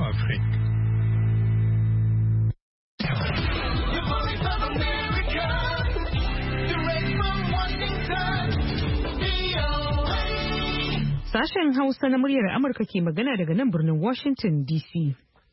Afrique. Sashen Hausa na muryar Amurka ke magana daga nan birnin Washington DC.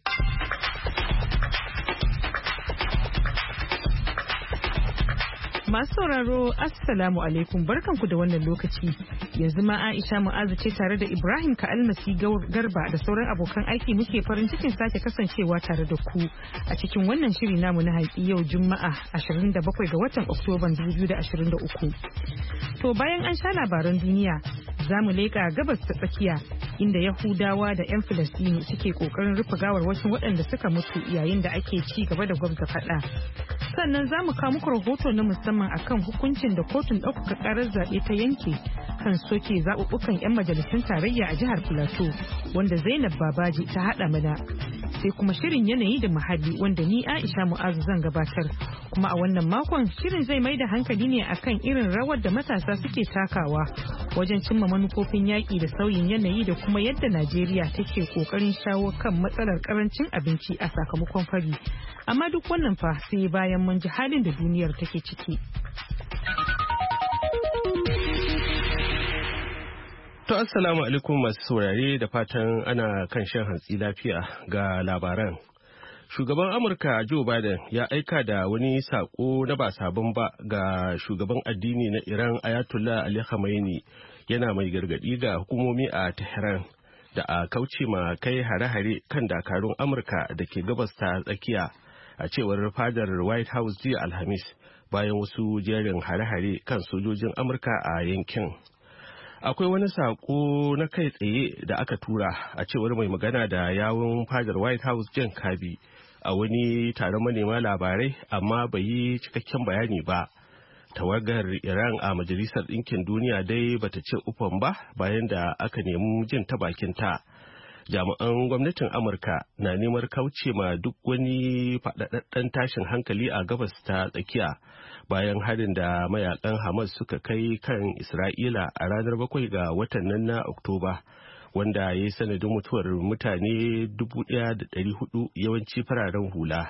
Masu sauraro, Assalamu alaikum, barkanku da wannan lokaci. Yanzu ma Aisha Mu'azu ce tare da Ibrahim Ka'almasi Garba da sauran abokan aiki muke farin cikin sake kasancewa tare da ku a cikin wannan shiri namu na haƙi yau Juma'a 27 ga watan Oktoban 2023. To bayan an sha labaran duniya, za mu leƙa gabas ta tsakiya inda Yahudawa da 'yan Filistinu suke ƙoƙarin rufe gawarwakin waɗanda suka mutu yayin da ake ci gaba da gwamza faɗa. Sannan za mu kawo muku rahoto na musamman akan hukuncin da kotun ɗaukaka ƙarar zaɓe ta yanke kan soke zaɓuɓɓukan 'yan majalisun tarayya a jihar Filato wanda Zainab Babaji ta haɗa mana. Sai kuma shirin yanayi da muhalli wanda ni Aisha Mu'azu zan gabatar. Kuma a wannan makon shirin zai mai da hankali ne akan irin rawar da matasa suke takawa wajen cimma manufofin yaƙi da sauyin yanayi da kuma yadda Najeriya take ƙoƙarin shawo kan matsalar ƙarancin abinci a sakamakon fari. Amma duk wannan fa sai bayan mun ji halin da duniyar take ciki. To assalamu alaikum masu saurare da fatan ana kan shan hantsi lafiya ga labaran. Shugaban Amurka Joe Biden ya aika da wani sako na ba sabon ba ga shugaban addini na Iran Ayatollah Ali Khamenei yana mai gargadi ga hukumomi a Tehran da a kauce ma kai hare-hare kan dakarun Amurka da ke gabas ta tsakiya a cewar fadar White House jiya Alhamis bayan wasu jerin hare-hare kan sojojin Amurka a yankin. Akwai wani sako na kai tsaye da aka tura a cewar mai magana da yawun fadar White House Jen Kirby a wani taron manema labarai amma bai yi cikakken bayani ba. Tawagar Iran a Majalisar Ɗinkin Duniya dai bata ce ufan ba bayan da aka nemi jin ta bakinta. Jami'an gwamnatin Amurka na neman kauce ma duk wani faɗaɗɗen tashin hankali a gabas ta tsakiya bayan harin da mayakan Hamas suka kai kan Isra'ila a ranar 7 ga watan nan na Oktoba, wanda ya yi sanadin mutuwar mutane 1,400 yawanci fararen hula.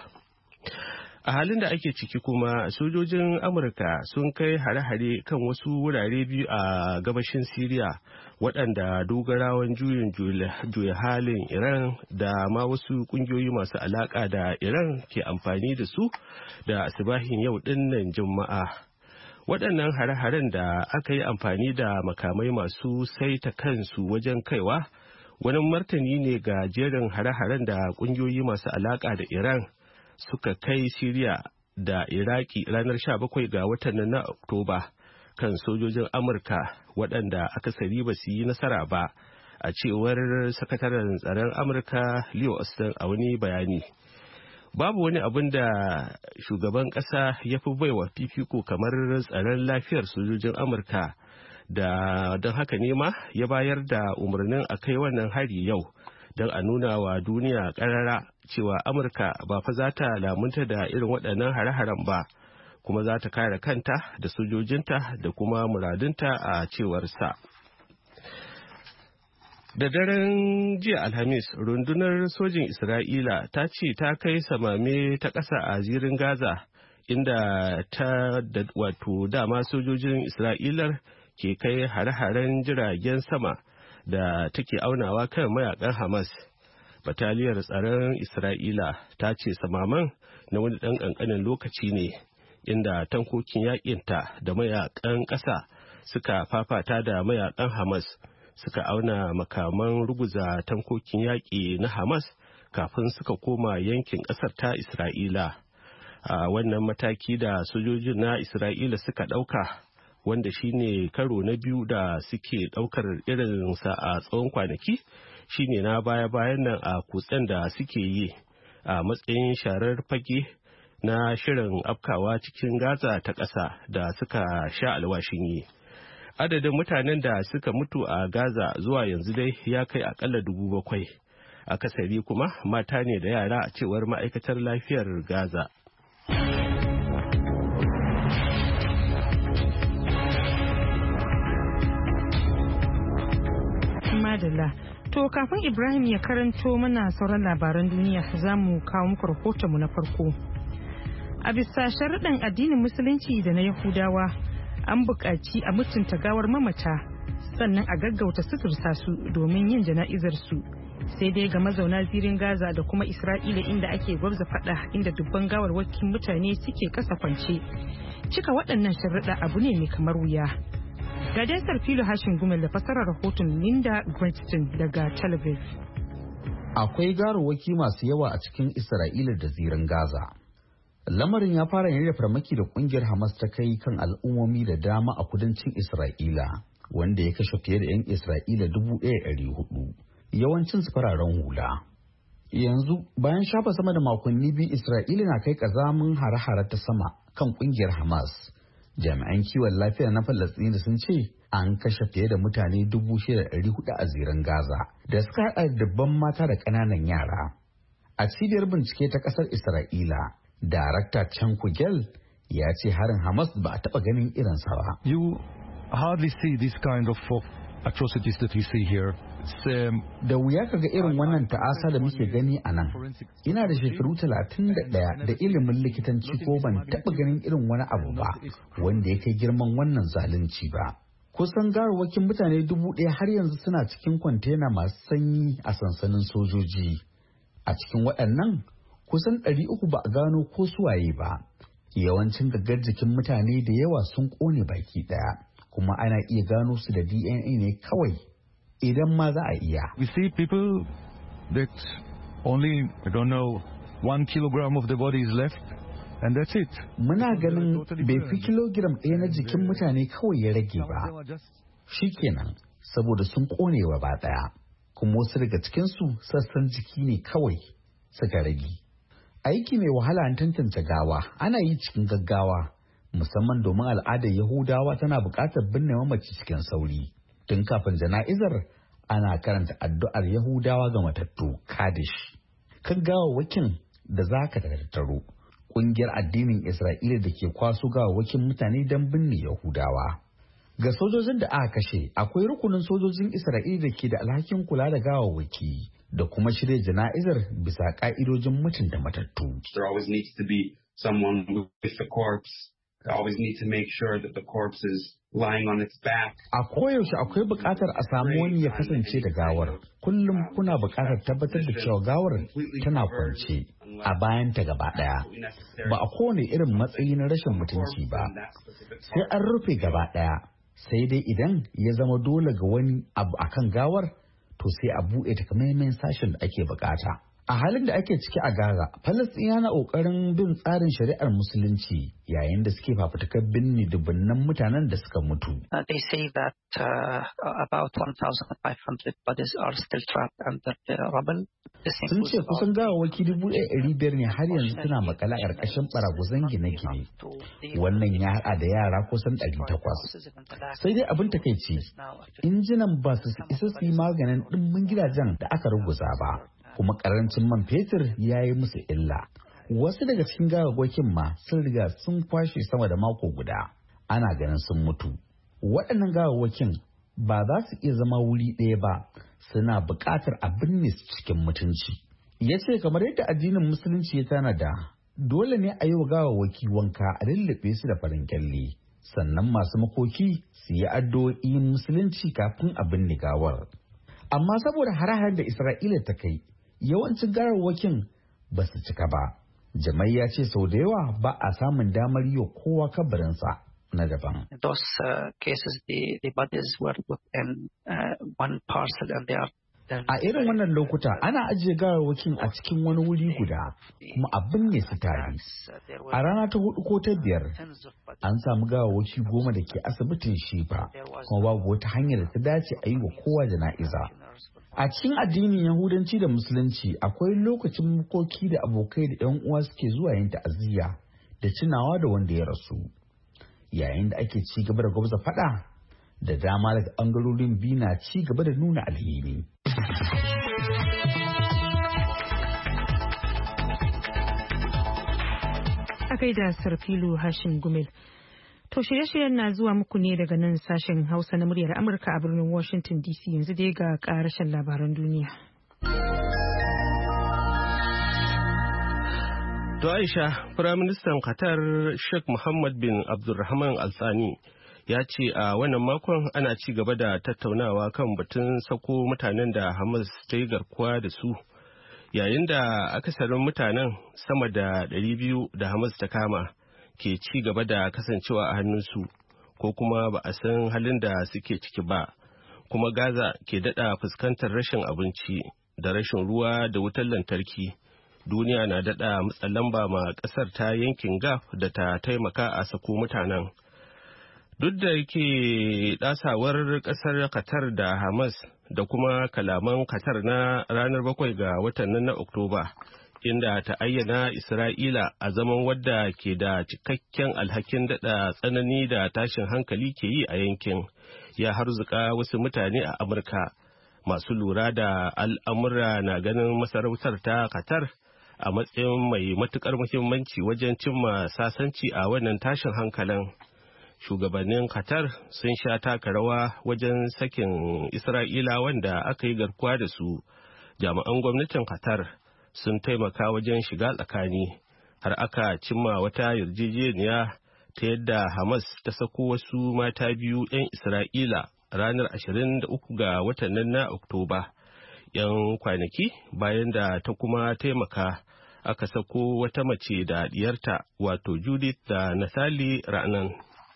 A halin da ake ciki kuma sojojin Amurka sun kai hare-hare kan wasu wurare biyu a gabashin Siriya waɗanda dogarawan juyin juya halin Iran da ma wasu ƙungiyoyi masu alaƙa da Iran ke amfani da su da asibahin yau ɗinnan Juma'a. Waɗannan hare-haren da aka yi amfani da makamai masu saita kansu wajen kaiwa wani martani ne ga jerin hare-haren da ƙungiyoyi masu alaƙa da Iran suka kai Siriya da Iraki ranar 17 ga watan na Oktoba kan sojojin Amurka waɗanda akasari ba su yi nasara ba, a cewar sakataren tsaron Amurka Leo Austin a wani bayani. Babu wani abin da shugaban ƙasa ya fi baiwa fifiko kamar tsaron lafiyar sojojin Amurka, da don haka ne ma ya bayar da umarnin a kai wannan hari yau, don a nuna wa duniya ƙarara cewa Amurka ba fa za ta lamunta da irin waɗannan hare-haren ba, kuma za ta kare kanta da sojojinta da kuma muradunta a cewarsa. Da daren jiya Alhamis, rundunar sojin Isra'ila ta ce ta kai samame ta ƙasa a zirin Gaza, inda ta wato dama sojojin Isra'ilar ke kai hare-haren jiragen sama da take aunawa kan mayakan Hamas. Bataliyar tsaron Isra'ila ta ce samaman na wani ɗan ƙanƙanin lokaci ne, inda tankokin yaƙinta da mayakan ƙasa suka fafata da mayakan Hamas suka auna makaman ruguza tankokin yaƙi na Hamas kafin suka koma yankin ƙasar ta Isra'ila. A wannan mataki da sojojin na Isra'ila suka ɗauka, wanda shine karo na biyu da suke ɗaukar irinsa a tsawon kwanaki, shine na baya-bayan nan a kutsen da suke yi a matsayin sharar fage na shirin afkawa cikin Gaza ta ƙasa da suka sha alwashin yi. Adadin mutanen da suka mutu a Gaza zuwa yanzu dai ya kai akalla 7,000. Akasari kuma mata ne da yara a cewar ma'aikatar lafiyar Gaza. Madalla. To kafin Ibrahim ya karanto mana sauran labaran duniya za mu kawo muku rahotonmu na farko. A bisa sharuɗan addinin Musulunci da na Yahudawa an buƙaci a mutunta gawar mamata sannan a gaggauta suturta su domin yin jana'izar su. Sai dai ga mazauna zirin Gaza da kuma Isra'ila inda ake gwabza fada inda dubban gawarwakin mutane suke kasa kwance. Cika waɗannan sharuɗa abu ne mai kamar wuya. Ga dasar filo hashin gumel da fasarar rahoton Linda Gretchen daga Tel Aviv. Akwai gawarwaki masu yawa a cikin Isra'ila da zirin Gaza. Lamarin ya fara yin farmaki da kungiyar Hamas ta kai kan al'ummomi da dama a kudancin Isra'ila, wanda ya kashe fiye da 'yan Isra'ila 1,400. Yawancin su fararen hula. Yanzu bayan shafa sama da makonni biyu Isra'ila na kai kazamin hare-hare ta sama kan kungiyar Hamas. Jami'an kiwon lafiya na Falasɗina sun ce an kashe fiye da mutane 6,400 a zirin Gaza da suka haɗa dubban mata da ƙananan yara. A cibiyar bincike ta ƙasar Isra'ila, Darakta Chan Kugel ya ce harin Hamas ba a taɓa ganin irinsa ba. You hardly see this kind of atrocities that we see here. Da wuya kaga irin wannan ta'asa da muke gani a nan. Ina da shekaru 31 da ilimin likitanci ko ban taɓa ganin irin wani abu ba wanda ya kai girman wannan zalunci ba. Kusan gawarwakin mutane 1,000 har yanzu suna cikin kwantena masu sanyi a sansanin sojoji. A cikin waɗannan kusan 300 ba a gano ko suwaye ba. Yawancin gaggar jikin mutane da yawa sun ƙone baki ɗaya. Kuma ana iya gano su da DNA ne kawai idan ma za a iya. We see people that only, 1 kilogram of the body is left and that's it. Muna ganin bai fi kilogiram 1 na jikin mutane kawai ya rage ba. Shikenan saboda sun ƙone ba ɗaya. Kuma wasu daga cikinsu sassan jiki ne kawai suka rage. Aiki mai wahala an tantance gawa ana yi cikin gaggawa. Musamman domin al'adar Yahudawa tana buƙatar binne mamaci cikin sauri. Tun kafin jana'izar ana karanta addu'ar Yahudawa ga matattu Kaddish. Kan gawawwakin da za ka tattaro, ƙungiyar addinin Isra'ila da ke kwaso gawawwakin mutane don binne Yahudawa. Ga sojojin da aka kashe, akwai rukunin sojojin Isra'ila da ke da alhakin kula da gawawwaki da kuma shirya jana'izar bisa ƙa'idojin mutunta matattu. There always needs to be someone with the corpse. I always need to make sure that the corpse is lying on its back. A koyaushe akwai buƙatar a samu wani ya kasance da gawar. Kullum kuna buƙatar tabbatar da cewa gawar tana kwance a bayanta gaba ɗaya. Ba a kowane irin matsayi na rashin mutunci ba. Sai an rufe gaba ɗaya. Sai dai idan ya zama dole ga wani abu akan gawar, to sai a buɗe takamaiman sashen da ake buƙata. A halin da ake ciki a Gaza, Falasɗinawa na ƙoƙarin bin tsarin shari'ar Musulunci yayin da suke fafutukar binne dubunnan mutanen da suka mutu. They say that about 1,500 bodies are still trapped under the rubble. Sun ce kusan gawawwaki 1,500 ne har yanzu suna makale a ƙarƙashin ɓaraguzan gine-gine. Wannan ya haɗa da yara kusan 800. Sai dai abin takaici, injinan ba su isa su yi maganin ɗimbin gidajen da aka ruguza ba. Kuma karancin man fetur ya yi musu illa. Wasu daga cikin gawawwakin ma sun riga sun kwashe sama da mako guda. Ana ganin sun mutu. Waɗannan gawawwakin ba za su iya zama wuri ɗaya ba, suna buƙatar a binne su cikin mutunci. Ya ce kamar yadda addinin Musulunci ya tanada, dole ne a yi wa gawawwaki wanka a lullube su da farin kyalle. Sannan masu makoki su yi addu'o'in Musulunci kafin a binne gawar. Amma saboda hare-haren da Isra'ila ta kai, yawancin gawarwakin ba su cika ba. Jamai ya ce sau da yawa ba a samun damar yi wa kowa kabarinsa na daban. Those cases, the bodies were put in one parcel and they are. A irin wannan lokuta ana ajiye gawarwakin a cikin wani wuri guda kuma a binne su tare. A rana ta 4 ko ta 5 an samu gawarwaki 10 da ke asibitin Shifa kuma babu wata hanyar da ta dace a yi wa kowa jana'iza. A cikin addinin Yahudanci da Musulunci akwai lokacin makoki da abokai da 'yan uwa suke zuwa yin ta'aziyya da tunawa da wanda ya rasu. Yayin da ake ci gaba da gwabza fada, da dama daga ɓangarorin biyu na ci gaba da nuna alheri. A gaida Sarfilu Hashim Gumel. To shirye-shiryen na zuwa muku ne daga nan sashen Hausa na muryar Amurka a birnin Washington DC. Yanzu dai ga karashen labaran duniya. To Aisha, Firaministan Qatar Sheikh Mohammed bin Abdulrahman Al Thani ya ce a wannan makon ana ci gaba da tattaunawa kan batun sako mutanen da Hamas ta yi garkuwa da su, yayin da akasarin mutanen sama da 200 da Hamas ta kama ke ci gaba da kasancewa a hannunsu ko kuma ba a san halin da suke ciki ba, kuma Gaza ke daɗa fuskantar rashin abinci da rashin ruwa da wutar lantarki. Duniya na daɗa matsa lamba ma ƙasar ta yankin Gulf da ta taimaka a sako mutanen. Duk da yake ɗasawar ƙasar Qatar da Hamas da kuma kalaman Qatar na ranar 7 ga watan nan na Oktoba, inda ta ayyana Isra'ila a zaman wadda ke da cikakken alhakin daɗa tsanani da tashin hankali ke yi a yankin, ya harzuka wasu mutane a Amurka. Masu lura da al'amura na ganin masarautar ta Qatar a matsayin mai matukar muhimmanci wajen cimma sasanci a wannan tashin hankalin. Shugabannin Qatar sun sha taka rawa wajen sakin Isra'ila wanda aka yi garkuwa da su. Jami'an gwamnatin Qatar sun taimaka wajen shiga tsakani har aka cimma wata yarjejeniya ta yadda Hamas ta sako wasu mata biyu 'yan Isra'ila ranar 23 ga watan nan na Oktoba. 'Yan kwanaki bayan da ta kuma taimaka aka sako wata mace da diyarta, wato Judith da Nathali Ranan.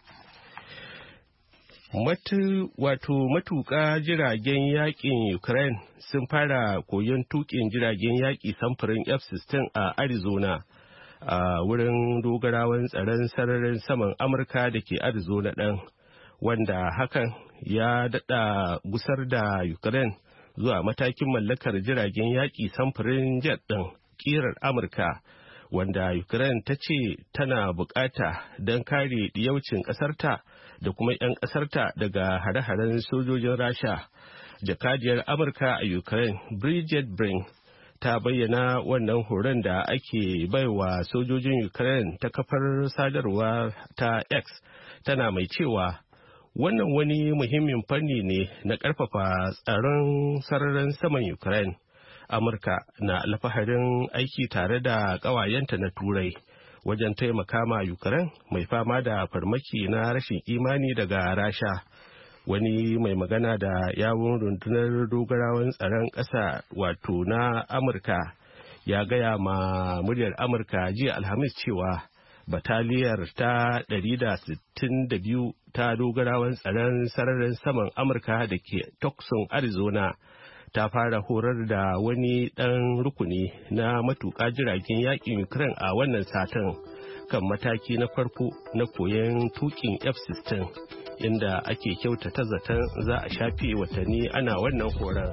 Matuƙa jiragen yaƙin Ukraine sun fara koyon tuƙin jiragen yaƙi samfurin F-16 a Arizona, a wurin dogarawan tsaron sararin saman Amurka da ke Arizona ɗin, wanda hakan ya daɗa gusar da Ukraine zuwa matakin mallakar jiragen yaƙi samfurin jet ɗin ƙirar Amurka, wanda Ukraine ta ce tana bukata don kare diyaucin ƙasarta da kuma 'yan ƙasarta daga hare-haren sojojin Rasha. Jakadiyar Amurka a Ukraine, Bridget Brink, ta bayyana wannan horon da ake baiwa sojojin Ukraine ta kafar sadarwa ta X, tana mai cewa wannan wani muhimmin fanni ne na ƙarfafa tsaron sararin saman Ukraine. Amurka na alfaharin aiki tare da ƙawayenta na Turai wajen taimaka ma Ukraine mai fama da farmaki na rashin imani daga Rasha. Wani mai magana da yawun rundunar dogarawan tsaron ƙasa wato na Amurka ya gaya ma muryar Amurka jiya Alhamis cewa bataliyar ta 162 ta dogarawan tsaron sararin saman Amurka da ke Tucson, Arizona, ta fara horar da wani ɗan rukuni na matuƙa jiragen yaƙin Ukraine a wannan satin kan mataki na farko na koyon tuƙin F-16, inda ake kyautata zaton za a shafe watanni ana wannan horon.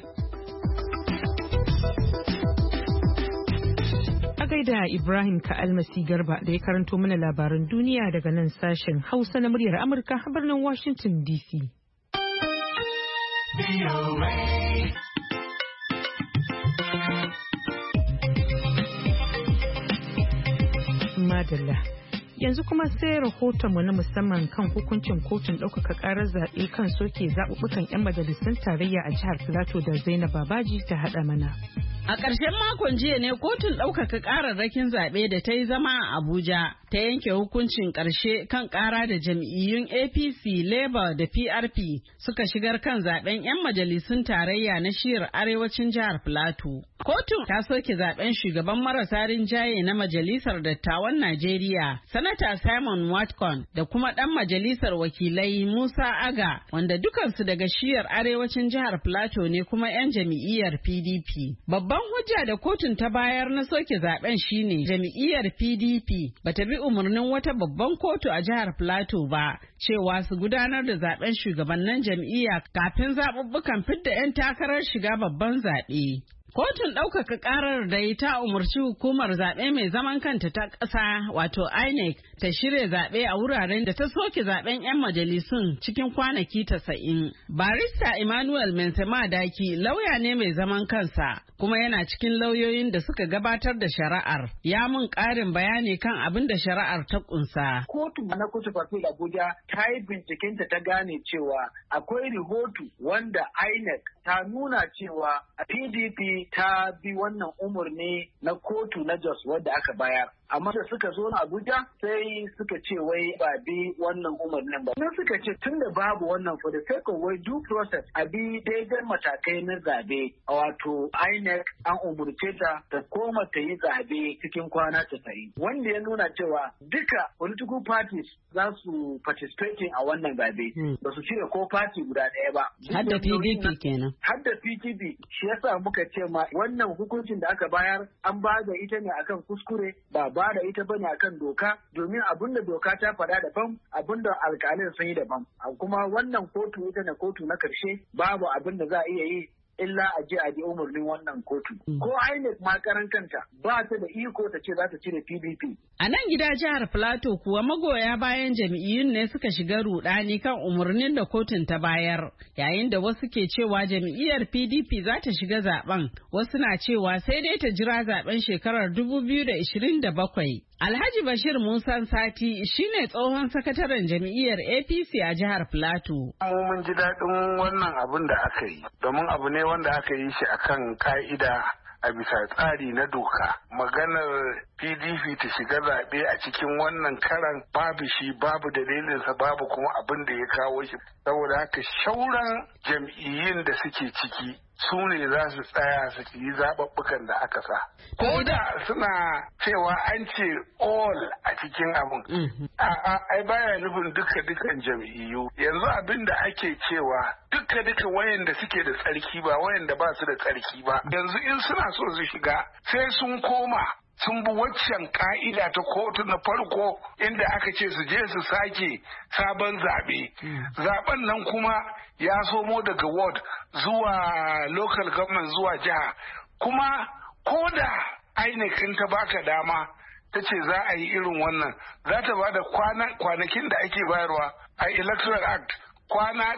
A gaida Ibrahim Ka'almasi Garba da ya karanto mana labaran duniya daga nan sashen Hausa na muryar Amurka a birnin Washington DC. Madalla. Yanzu kuma sai rahotonmu na musamman kan hukuncin kotun ɗaukaka ƙarar zaɓe kan soke zaɓuɓɓukan 'yan majalisun tarayya a jihar Filato da Zainab Babaji ta haɗa mana. A ƙarshen makon jiya ne kotun ɗaukaka ƙararrakin zaɓe da ta yi zama a Abuja ta yanke hukuncin ƙarshe kan ƙara da jam'iyyun APC, Labour da PRP suka shigar kan zaɓen 'yan majalisun tarayya na shiyar arewacin jihar Filato. Kotun ta soke zaɓen shugaban marasa rinjaye na Majalisar Dattawan Najeriya, Sanata Simon Watcon da kuma ɗan majalisar wakilai Musa Aga, wanda dukansu daga shiyar arewacin jihar Filato ne kuma 'yan jam'iyyar PDP. Babban hujja da kotun ta bayar na soke zaben shine jam'iyyar PDP bata bi umarnin wata babban kotu a jihar Plateau ba cewa su gudanar da zaben shugabannin jam'iyya kafin zaɓuɓɓukan fidda 'yan takarar shiga babban zaɓe. Kotun ɗaukaka ƙarar da ta umarci hukumar zaɓe mai zaman kanta ta ƙasa wato INEC ta shirya zaɓe a wuraren da ta soke zaɓen 'yan majalisun cikin kwanaki 90. Barista Emmanuel Mensema Daki lauya ne mai zaman kansa kuma yana cikin lauyoyin da suka gabatar da shari'ar. Ya mun ƙarin bayani kan abin da shari'ar ta ƙunsa. Kotu na Kotu Fasil Abuja ta yi binciken ta gane cewa akwai rahoto wanda INEC ta nuna cewa PDP ta bi wannan umarni na kotu na Jos wadda aka bayar. Amma da suka zo na Abuja sai suka ce wai ba bi wannan umarnin ba. Nan suka ce tun da babu wannan for the sake of wai due process a bi daidai matakai na zabe wato INEC an umurce ta ta koma ta yi zabe cikin kwana 90. Wanda ya nuna cewa duka political parties za su participating a wannan zabe. Ba su cire ko party guda ɗaya ba. Har da PDP kenan. Har da PDP shi yasa muka ce ma wannan hukuncin da aka bayar an ba da ita ne akan kuskure ba da ita bane akan doka domin abinda doka ta faɗa daban abinda alƙalin sun yi daban kuma wannan kotu ita ne kotu na karshe babu abinda za a iya yi illa a je a bi umarnin wannan kotu. Ko INEC ma karan kanta ba ta da iko ta ce za ta cire PDP. A nan gida jihar Plateau kuwa magoya bayan jam'iyyun ne suka shiga rudani kan umarnin da kotun ta bayar yayin da wasu ke cewa jam'iyyar PDP za ta shiga zaben wasu na cewa sai dai ta jira zaben shekarar 2027. Alhaji Bashir Musa Sati shine tsohon sakataren jam'iyyar APC a jihar Plateau. Mun ji daɗin wannan abin da aka yi, domin abu ne wanda aka yi shi akan ka'ida a bisa tsari na doka. Maganar PDP ta shiga zaɓe a cikin wannan karan babu shi, babu dalilinsa, babu kuma abin da ya kawo shi. Saboda haka shauran jam'iyyun da suke ciki su ne za su tsaya su yi zaɓaɓɓukan da aka sa. Ko da suna cewa an ce all a cikin abin. Ai baya nufin dukan jam'iyyu. Yanzu abin da ake cewa duka wayanda suke da tsarki ba wayanda ba su da tsarki ba. Yanzu in suna so su shiga sai sun koma sun bi waccan ka'ida ta kotu na farko inda aka ce su je su sake sabon zaɓe. Zaɓen nan kuma ya somo daga ward zuwa local government zuwa jiha. Kuma ko da ainihin ta baka dama ta ce za a yi irin wannan za ta ba da kwanakin da ake bayarwa a electoral act kwana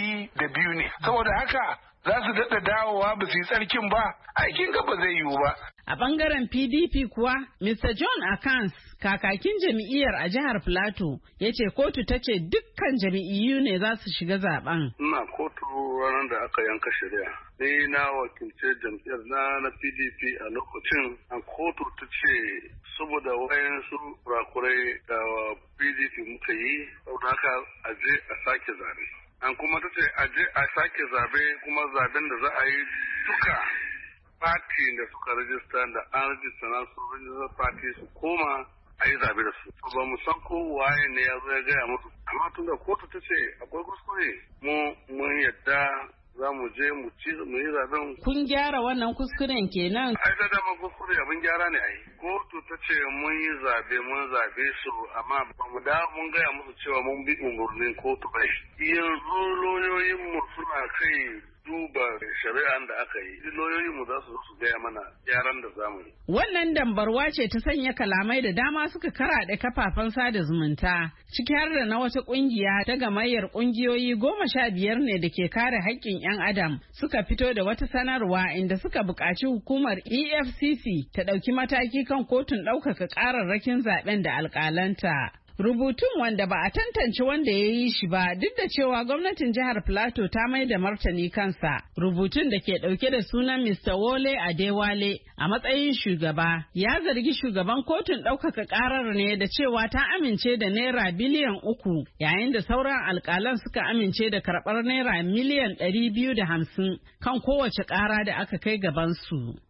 200 ne. Saboda haka za su daɗa dawowa ba su yi tsarkin ba, aikin ga ba zai yiwu ba. A ɓangaren PDP kuwa, Mr. John Akans, kakakin jam'iyyar a jihar Plateau, ya ce kotu ta ce dukkan jam'iyyu ne za su shiga zaben. Ina kotu ranar da aka yanka shari'a. Ni na wakilce jam'iyyar na PDP a lokacin, a kotu ta ce saboda wayansu kurakurai da PDP muka yi, saboda haka a je a sake zabe. An kuma ta ce a je a sake zabe kuma zaben da za a yi duka party da suka rajista da an rajista na su rajistar party su koma a yi zabe da su. Ba mu san ko waye ne ya zo ya gaya musu. Amma tun da kotu ta ce akwai kuskure mun yadda za mu je mu yi zaben. Kun gyara wannan kuskuren kenan? Ai da dama kuskure abin gyara ne ai. Kotu ta ce mun yi zabe su amma ba mu da mun gaya musu cewa mun bi umarnin kotu bai. Yanzu lauyoyinmu suna kai duba shari'an da aka yi, lauyoyinmu za su gaya mana gyaran da zamu yi. Wannan dambarwa ce ta sanya kalamai da dama suka karaɗe kafafen sada zumunta, ciki har da na wata ƙungiya ta gamayyar ƙungiyoyi 15 ne da ke kare haƙƙin 'yan adam suka fito da wata sanarwa inda suka buƙaci hukumar EFCC ta ɗauki mataki kan kotun ɗaukaka ƙararrakin zaɓen da alƙalanta. Rubutun wanda ba a tantance wanda ya yi shi ba duk da cewa gwamnatin jihar Plateau ta mai da martani kansa. Rubutun da ke dauke da sunan Mr. Wole Adewale a matsayin shugaba ya zargi shugaban kotun ɗaukaka ƙarar ne da cewa ta amince da naira biliyan 3 yayin da sauran alƙalan suka amince da karɓar naira miliyan 250 kan kowace ƙara da aka kai gabansu.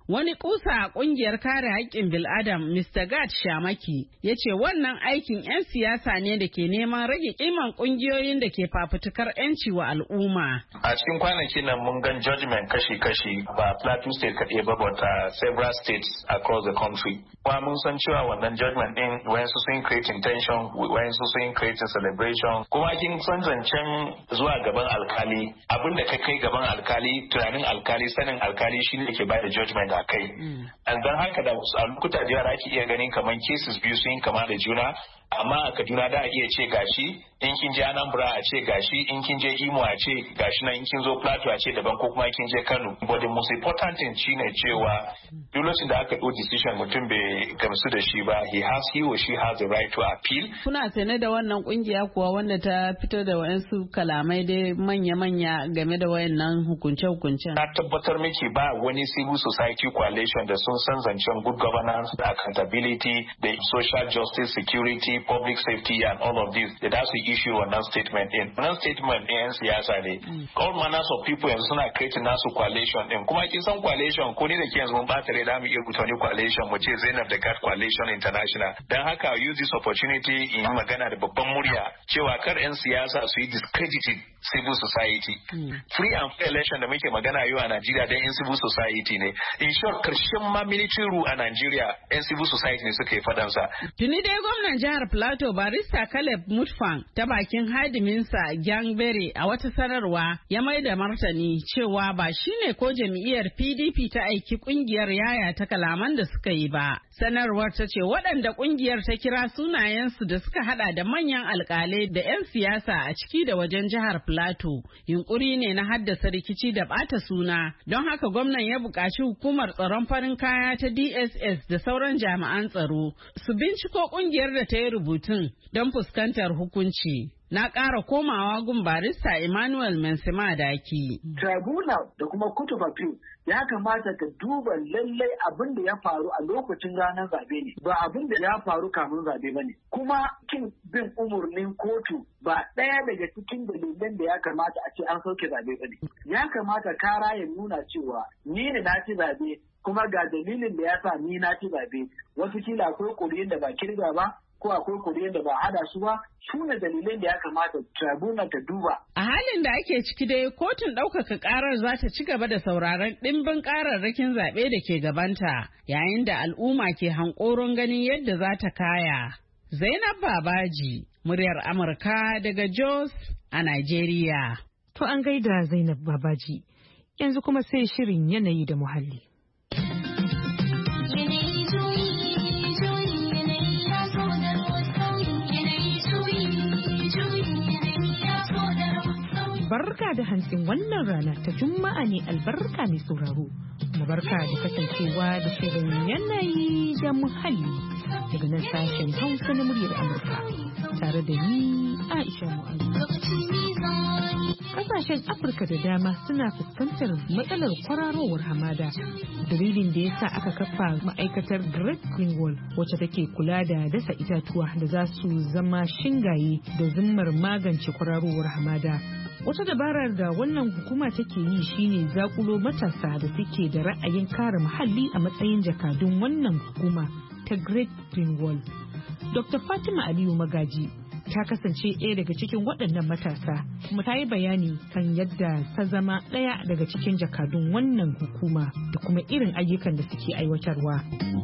Wani kusa a kungiyar kare haƙƙin bil'adam Mr. Gad Shamaki ya ce wannan aikin 'yan siyasa ne da ke neman rage kiman kungiyoyin da ke fafutukar 'yanci wa al'umma. A cikin kwanakin nan mun gan judgment kashi-kashi ba Plateau State kaɗai ba but several states across the country. Kuma mun san cewa wannan judgment ɗin wayansu sun create tension, wayansu sun create celebration. Kuma kin san zancen zuwa gaban alkali abin da ka kai gaban alkali tunanin alkali sanin alkali shine ke bada judgment a kai. And don haka da a lokuta da yara ake iya ganin kamar cases biyu sun kama da juna amma a Kaduna da a iya ce gashi in kin je Anambra a ce gashi in kin je Imo a ce gashi nan in kin zo Plateau a ce daban ko kuma kin je Kano. But the most important thing shine cewa duk lokacin da aka ɗau decision mutum bai gamsu da shi ba he or she has the right to appeal. Kuna sane da wannan kungiya kuwa wanda ta fitar da wayansu kalamai dai manya-manya game da wayannan hukunce-hukuncen. Na tabbatar miki ba wani civil society coalition da sun san zancen good governance, accountability, the social justice, security, public safety and all of this da su issue wannan statement din. Wannan statement din 'yan siyasa ne. All manners of people yanzu suna creating nasu coalition din. Kuma kin san coalition ko ni da ke yanzu mun ba tare da mu iya rubuta wani coalition mu ce Zainab da Gad Coalition International. Dan haka I use this opportunity in magana da babban murya cewa kar 'yan siyasa su yi discredited civil society. Free and fair election da muke magana yau a Najeriya dan 'yan civil society ne. In short karshen ma military rule a Najeriya 'yan civil society ne suka yi fadansa. Tuni dai gwamnan jihar Plateau Barista Caleb Mutfwang ta bakin hadiminsa Gyangbere a wata sanarwa ya mai da martani cewa ba shine ko jam'iyyar PDP ta aiki kungiyar yaya ta kalaman da suka yi ba. Sanarwar ta ce waɗanda kungiyar ta kira sunayensu da suka hada da manyan alkalai da 'yan siyasa a ciki da wajen jihar Plateau yunkuri ne na haddasa rikici da ɓata suna. Don haka gwamnan ya buƙaci hukumar tsaron farin kaya ta DSS da sauran jami'an tsaro su binciko kungiyar da ta yi rubutun don fuskantar hukunci. Na ƙara komawa gun barista Emmanuel Mensima Daki. Tribunal da kuma Court of Appeal ya kamata ka duba lallai abin da ya faru a lokacin ranar zabe ne, ba abin da ya faru kafin zabe ba ne. Kuma kin bin umarnin kotu ba ɗaya daga cikin dalilan da ya kamata a ce an sauke zabe ba ne. Ya kamata kara ya nuna cewa ni ne na ci zabe kuma ga dalilin da ya sa ni na ci zabe. Watakila akwai ƙuri'un da ba kirga ba, ko akwai kuri'un da ba hada su ba, su ne dalilai da ya kamata tribunal ta duba. A halin da ake ciki dai kotun ɗaukaka ƙarar za ta ci gaba da sauraron ɗimbin ƙararrakin zaɓe da ke gabanta yayin da al'umma ke hankoron ganin yadda za ta kaya. Zainab Babaji, muryar Amurka daga Jos a Najeriya. To an gaida Zainab Babaji, yanzu kuma sai shirin yanayi da muhalli. Barka da hantsin wannan rana ta Juma'a ne albarka mai sauraro. Mu barka da kasancewa da shirin yanayi da muhalli daga nan sashen Hausa na muryar Amurka tare da ni Aisha Mu'azu. Kasashen Afirka da dama suna fuskantar matsalar kwararowar hamada. Dalilin da yasa aka kafa ma'aikatar Great Green Wall wacce take kula da dasa itatuwa da za su zama shingaye da zimmar magance kwararowar hamada. Wata dabarar da wannan hukuma take yi shine zakulo matasa da suke da ra'ayin kare muhalli a matsayin jakadun wannan hukuma ta Great Green Wall. Dr. Fatima Aliyu Magaji ta kasance ɗaya daga cikin waɗannan matasa kuma ta yi bayani kan yadda ta zama ɗaya daga cikin jakadun wannan hukuma da kuma irin ayyukan da suke aiwatarwa.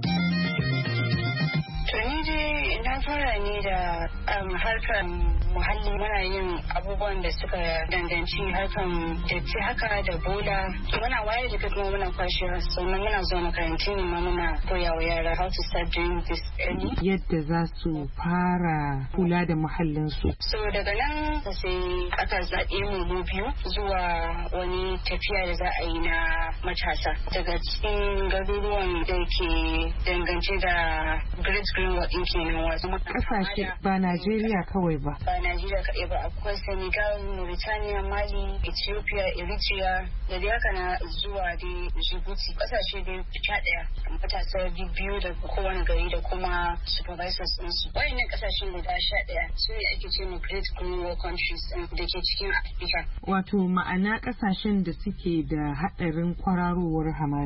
Na fara ne da harkar muhalli, muna yin abubuwan da suka danganci harkar datti haka da bola. Muna wayar da kuma muna kwashe sannan muna zuwa makarantu ne ma muna koya wa yara how to start doing this early. Yadda za su fara kula da muhallinsu. So daga nan sai aka zaɓe mu biyu zuwa wani tafiya da za a yi na matasa daga cikin garuruwan da ke dangance da Great Green Wall ɗin kenan wasu kasashe ba Najeriya kawai ba. Ba Najeriya kaɗai ba, akwai Senegal, Mauritania, Mali, Ethiopia, Eritrea da dai haka na zuwa dai Djibouti. Kasashe dai 11 matasa biyu da kowane gari da kuma supervisors ɗinsu. Wayannan kasashen guda 11 su ne ake ce Great Green Wall countries da ke cikin Afirka. Wato ma'ana kasashen da suke da haɗarin kwararowar hamada.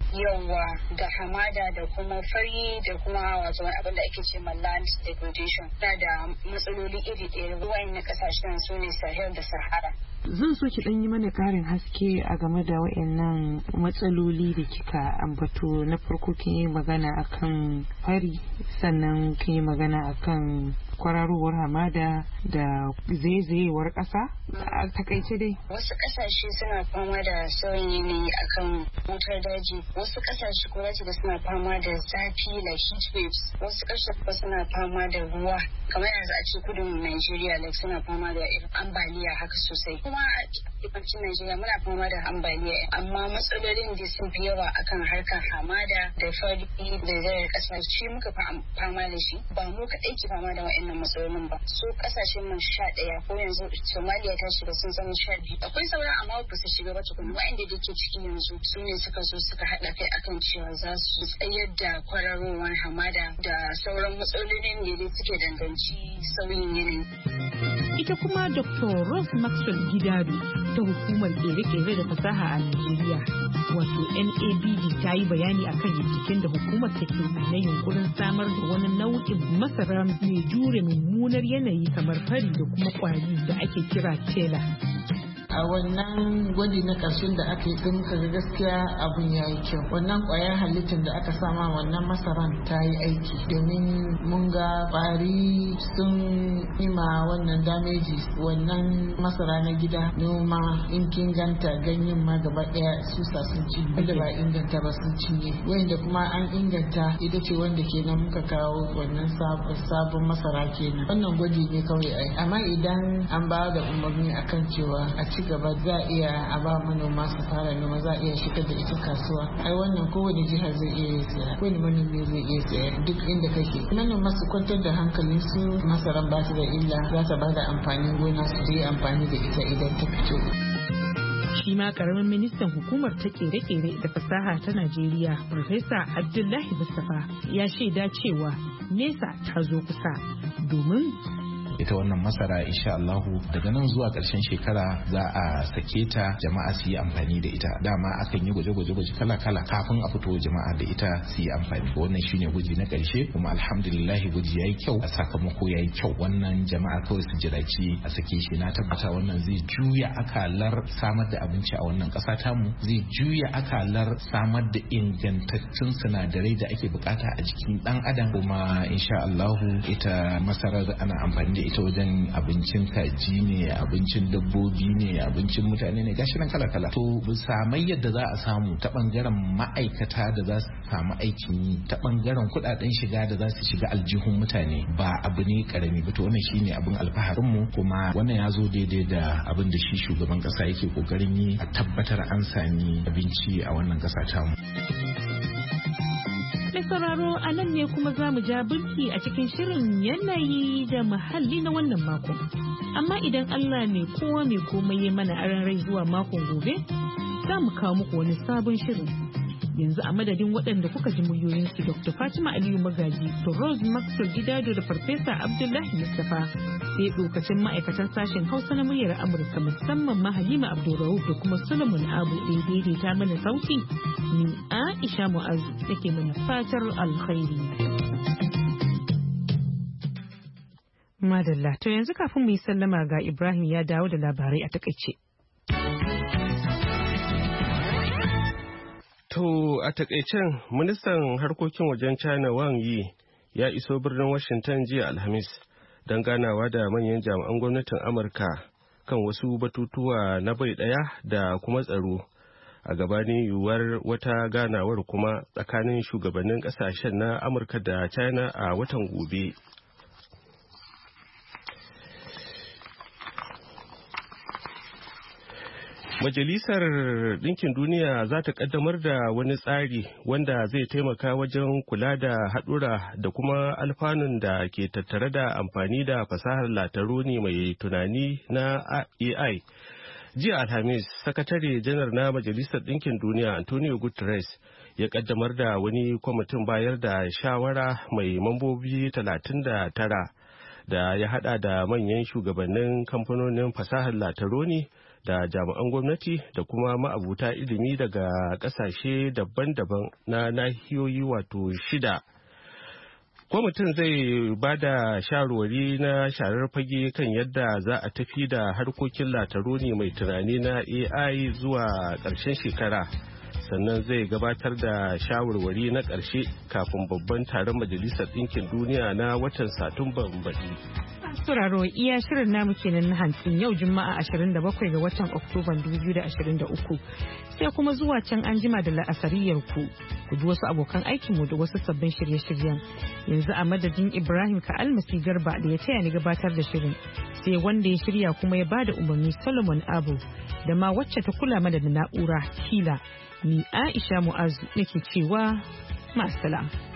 yawa da hamada da kuma fari da kuma wato abin da ake ce ma land degradation na da matsaloli iri ɗaya. Ruwan na kasashen su ne Sahel da Sahara. Zan so ki dan yi mana karin haske a game da wayannan matsaloli da kika ambato. Na farko kin yi magana akan fari, sannan kin yi magana akan kwararowar hamada da zaizayewar ƙasa. A takaice dai wasu ƙasashe suna fama da sauyin yanayi akan wutar daji, wasu ƙasashe ko da suna fama da zafi like heat waves, wasu ƙasashe suna fama da ruwa kamar yanzu a ce kudin Najeriya like suna fama da irin ambaliya haka sosai. Kuma a yammacin Najeriya muna fama da ambaliya, amma matsalolin da sun fi yawa akan harkar hamada da fari da zaizayar ƙasa shi muka fama da shi. Ba mu kaɗai ke fama da wa'annan matsalolin ba, su ƙasashen man 11 ko yanzu Somalia ta shiga sun zama 12. Akwai sauran amma ba su shiga ba tukun. Wa'anda da ke ciki yanzu su ne suka zo suka haɗa kai akan cewa za su tsayar da kwararowar hamada da sauran matsalolin da suke danganci sauyin yanayi. Ita kuma Dr. Rose Maxwell Gidado ta hukumar kere-kere da fasaha a Najeriya wato NABD ta yi bayani akan binciken da hukumar take na yunkurin samar da wani nau'in masara mai jure mummunar yanayi kamar fari da kuma kwari da ake kira tela. A wannan gwaji na ƙarshen da aka yi sai muka ga gaskiya abun ya yi kyau. Wannan ƙwayar halittar da aka sama wannan masaran ta yi aiki, domin mun ga ƙwari sun yi ma wannan dameji wannan masara na gida noma. In kin ganta ganyen ma gaba ɗaya susa sun cinye, wanda ba inganta ba sun cinye, wanda kuma an inganta ita ce wanda kenan muka kawo wannan sabon masara kenan. Wannan gwaji ne kawai ai, amma idan an ba da umarni akan cewa a ci gaba za a iya a ba manoma su fara noma, za a iya shigar da ita kasuwa. Ai wannan kowane jihar zai iya saya, kowane manomi zai iya saya duk inda kake. Manoma su kwantar da hankalin su, masaran ba ta da illa, za ta ba da amfanin gona su yi amfani da ita idan ta fito. Shi ma karamin ministan hukumar ta kere-kere da fasaha ta Najeriya, Farfesa Abdullahi Mustapha ya shaida cewa nesa ta zo kusa, domin ita wannan masara insha Allahu daga nan zuwa ƙarshen shekara za a sake ta jama'a su yi amfani da ita. Dama akan yi gwaje-gwaje kala-kala kafin a fito jama'a da ita su yi amfani. Wannan shine gwaji na ƙarshe, kuma alhamdulillah gwaji yayi kyau, a sakamako yayi kyau. Wannan jama'a kawai su jiraci a sake shi. Na tabbata wannan zai juya akalar samar da abinci a wannan ƙasa tamu, zai juya akalar samar da ingantattun sinadarai da ake bukata a jikin ɗan adam. Kuma insha Allahu ita masarar ana amfani da ita wajen abincin kaji ne, abincin dabbobi ne, abincin mutane ne, gashi nan kala-kala. To samai yadda za a samu ta bangaren ma'aikata da za su samu aikin yi, ta bangaren kudaden shiga da za su shiga aljihun mutane, ba abu ne karami ba. To wannan shine abin alfaharin mu, kuma wannan ya zo daidai da abin da shi shugaban kasa yake kokarin yi, a tabbatar an sami abinci a wannan kasa tamu. Mai sauraro a nan ne kuma za mu ja birki a cikin shirin yanayi da muhalli na wannan makon. Amma idan Allah ne kowa mai komai ya mana aran rai zuwa makon gobe, za mu kawo muku wani sabon shirin. Yanzu a madadin waɗanda kuka ji muryoyinsu Dr. Fatima Aliyu Magaji, Dr. Rose Maxwell Gidado da Farfesa Abdullahi Mustapha, sai dokacin ma'aikatan sashen Hausa na muryar Amurka musamman ma Halima Abdulrauf da kuma Solomon Abu daidaita mana sauti. Ni Aisha Mu'azu take mana fatar alkhairi. Madalla, to yanzu kafin mu yi sallama ga Ibrahim ya dawo da labarai a takaice. To a takaicen ministan harkokin wajen China Wang Yi ya iso birnin Washington jiya Alhamis don ganawa da manyan jami'an gwamnatin Amurka kan wasu batutuwa na bai ɗaya da kuma tsaro, a gabanin yiwuwar wata ganawar kuma tsakanin shugabannin ƙasashen na Amurka da China a watan gobe. Majalisar Ɗinkin Duniya za ta ƙaddamar da wani tsari wanda zai taimaka wajen kula da haɗura da kuma alfanun da ke tattare da amfani da fasahar lataroni mai tunani na AI. Jiya Alhamis, Sakatare Janar na Majalisar Ɗinkin Duniya Antonio Guterres ya ƙaddamar da wani kwamitin bayar da shawara mai mambobi 39 da ya haɗa da manyan shugabannin kamfanonin fasahar lataroni da jami'an gwamnati da kuma ma'abuta ilimi daga ƙasashe daban-daban na nahiyoyi wato 6. Kwamitin zai ba da shawarwari na sharar fage kan yadda za a tafi da harkokin lataroni mai tunani na AI zuwa ƙarshen shekara. Sannan zai gabatar da shawarwari na ƙarshe kafin babban taron Majalisar Ɗinkin Duniya na watan Satumban baɗi. Sauraro iya shirin namu kenan na hantsin yau Juma'a 27 ga watan Oktoban 2023. Sai kuma zuwa can an jima da la'asariyar ku ji wasu abokan aikinmu da wasu sabbin shirye-shiryen. Yanzu a madadin Ibrahim Ka'almasi Garba da ya taya ni gabatar da shirin. Sai wanda ya shirya kuma ya bada umarni Solomon Abu da ma wacce ta kula mana da na'ura Hila. Ni Aisha Mu'azu nake cewa ma'assalam.